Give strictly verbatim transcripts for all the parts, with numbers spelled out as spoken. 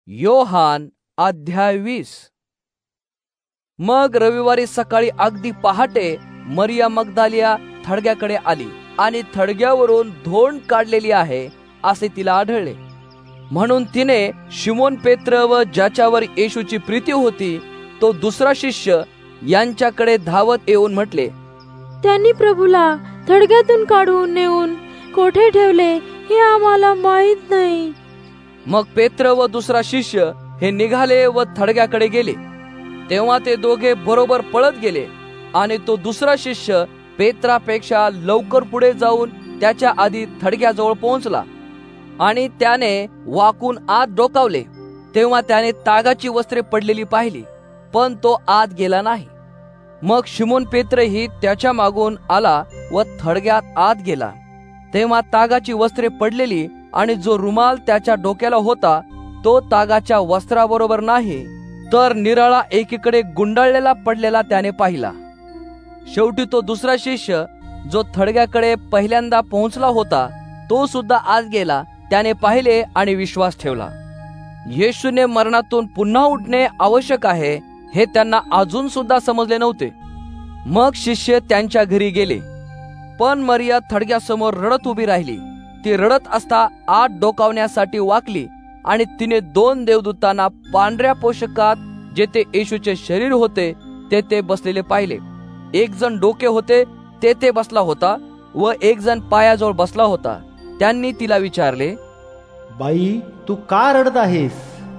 योहान अध्याय वीस. मग रविवारी सकाळी अगदी पहाटे मरिया मगदालिया थडग्याकडे आली आणि थडग्यावरून धोंड काढलेली आहे असे तिला आढळले. म्हणून तिने शिमोन पेत्र व ज्याच्यावर येशूची प्रीती होती तो दुसरा शिष्य यांच्याकडे धावत येऊन म्हटले, त्यांनी प्रभूला थडग्यातून काढून नेऊन कोठे ठेवले हे आम्हाला माहित नाही. मग पेत्र व दुसरा शिष्य हे निघाले व थडग्याकडे गेले. तेव्हा ते दोघे बरोबर पळत गेले आणि तो दुसरा शिष्य पेत्रापेक्षा लवकर पुढे जाऊन त्याच्या आधी थडग्याजवळ पोहोचला आणि त्याने वाकून आत डोकावले. तेव्हा त्याने तागाची वस्त्रे पडलेली पाहिली, पण तो आत गेला नाही. मग शिमोन पेत्रही त्याच्या मागून आला व थडग्यात आत गेला. तेव्हा तागाची वस्त्रे पडलेली आणि जो रुमाल त्याच्या डोक्याला होता तो तागाच्या वस्त्राबरोबर नाही, तर निराळा एकीकडे गुंडाळलेला पडलेला त्याने पाहिला. शेवटी तो दुसरा शिष्य जो थडग्याकडे पहिल्यांदा पोहोचला होता तो सुद्धा आत गेला. त्याने पाहिले आणि विश्वास ठेवला. येशूने मरणातून पुन्हा उठणे आवश्यक आहे हे त्यांना अजून सुद्धा समजले नव्हते. मग शिष्य त्यांच्या घरी गेले, पण मरिया थडग्यासमोर रडत उभी राहिली. ती रडत असता आत डोकावण्यासाठी वाकली आणि तिने दोन देवदूतांना पांढऱ्या पोशाखात जेथे येशूचे शरीर होते तेथे बसलेले पाहिले. एक जण डोके होते तेथे बसला होता व एक जण पायाजवळ बसला होता. त्यांनी तिला विचारले, बाई, तू का रडत आहेस?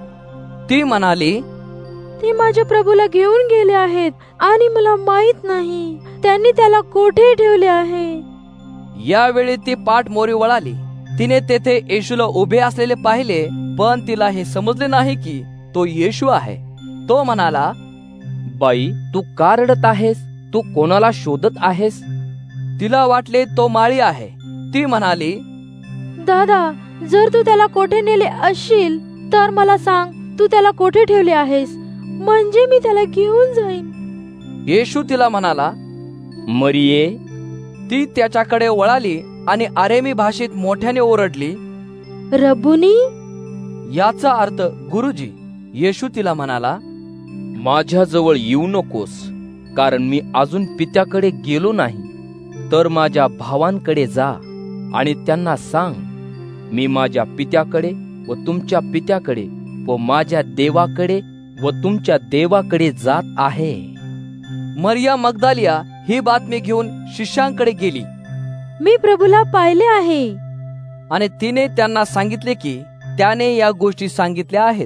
ती म्हणाली, ते माझ्या प्रभूला घेऊन गेले आहेत आणि मला माहित नाही त्यांनी त्याला कोठे ठेवले आहे. यावेळी ती पाठ मोरी वळाली. तिने तेथे येशूला उभे असलेले पाहिले, पण तिला हे समजले नाही की तो येशू आहे. तो म्हणाला, बाई, तू का रडत आहेस? तू कोणाला शोधत आहेस? तिला वाटले तो माळी आहे. ती म्हणाली, दादा, जर तू त्याला कोठे नेले असशील तर मला सांग, तू त्याला कोठे ठेवले आहेस, म्हणजे मी त्याला घेऊन जाईन. येशू तिला म्हणाला, मरिये. ती त्याच्याकडे वळाली आणि अरेमी भाषेत मोठ्याने ओरडली, रब्बुनी, याचा अर्थ गुरुजी. येशू तिला म्हणाला, माझ्याजवळ येऊ नकोस, कारण मी अजून पित्याकडे गेलो नाही. तर माझ्या भावांकडे जा आणि त्यांना सांग, मी माझ्या पित्याकडे व तुमच्या पित्याकडे व माझ्या देवाकडे व तुमच्या देवाकडे जात आहे. मरिया मगदालिया ही बातमी घेऊन शिष्यांकडे गेली. मी प्रभूला पाहिले आहे. आणि तिने त्यांना सांगितले की त्याने या गोष्टी सांगितल्या आहेत.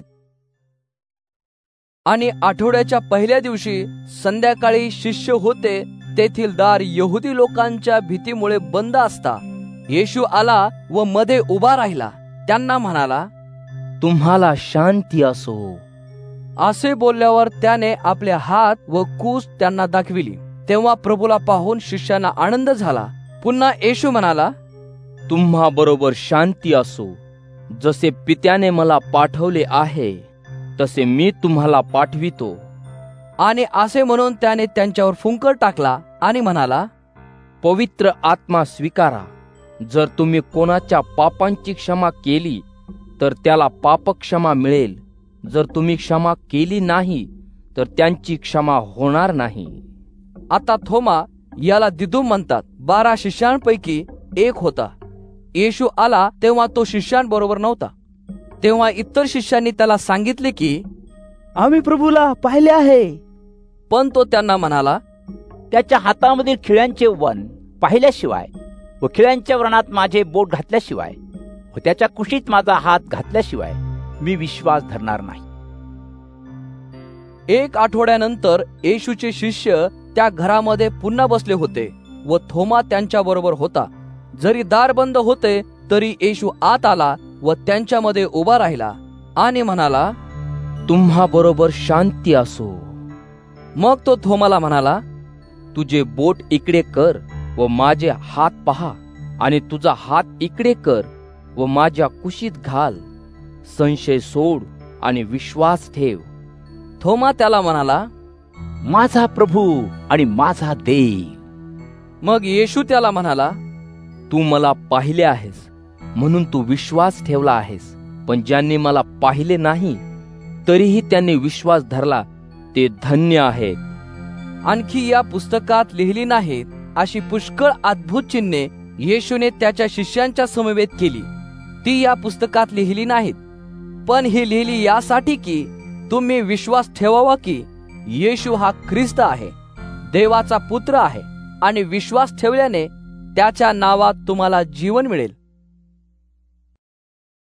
आणि आठवड्याच्या पहिल्या दिवशी संध्याकाळी शिष्य होते तेथील दार यहुदी लोकांच्या भीतीमुळे बंद असता येशू आला व मध्ये उभा राहिला. त्यांना म्हणाला, तुम्हाला शांती असो. असे बोलल्यावर त्याने आपले हात व कूस त्यांना दाखविली. तेव्हा प्रभूला पाहून शिष्यांना आनंद झाला. पुन्हा येशू म्हणाला, तुम्हा बरोबर शांती असो. जसे पित्याने मला पाठवले आहे तसे मी तुम्हाला पाठवितो. आणि असे म्हणून त्याने त्यांच्यावर फुंकर टाकला आणि म्हणाला, पवित्र आत्मा स्वीकारा. जर तुम्ही कोणाच्या पापांची क्षमा केली तर त्याला पापक्षमा मिळेल. जर तुम्ही क्षमा केली नाही तर त्यांची क्षमा होणार नाही. आता थोमा, याला दिदुम म्हणतात, बारा शिष्यांपैकी एक होता. येशू आला तेव्हा तो शिष्यांबरोबर नव्हता. तेव्हा इतर शिष्यांनी त्याला सांगितले की आम्ही प्रभूला पाहिले आहे. पण तो त्यांना म्हणाला, त्याच्या हातामध्ये खिळ्यांचे वन पाहिल्याशिवाय व खिळ्यांच्या व्रणात माझे बोट घातल्याशिवाय व त्याच्या कुशीत माझा हात घातल्याशिवाय मी विश्वास धरणार नाही. एक आठवड्यानंतर येशूचे शिष्य त्या घरामध्ये पुन्हा बसले होते व थोमा त्यांच्या बरोबर होता. जरी दार बंद होते तरी येशू आत आला व त्यांच्यामध्ये उभा राहिला आणि म्हणाला, तुम्हा बरोबर शांती असो. मग तो थोमाला म्हणाला, तुझे बोट इकडे कर व माझे हात पहा, आणि तुझा हात इकडे कर व माझ्या कुशीत घाल. संशय सोड आणि विश्वास ठेव. थोमा त्याला म्हणाला, माझा प्रभू आणि माझा देव. मग येशू त्याला म्हणाला, तू मला पाहिले आहेस म्हणून तू विश्वास ठेवला आहेस. पण ज्यांनी मला पाहिले नाही तरीही त्यांनी विश्वास धरला ते धन्य आहेत. आणखी या पुस्तकात लिहिली नाहीत अशी पुष्कळ अद्भुत चिन्हे येशूने त्याच्या शिष्यांच्या समवेत केली. ती या पुस्तकात लिहिली नाहीत, पण ही लिहिली यासाठी की तुम्ही विश्वास ठेवावा की येशू हा ख्रिस्त आहे, देवाचा पुत्र आहे, आणि विश्वास ठेवल्याने त्याच्या नावात तुम्हाला जीवन मिळेल.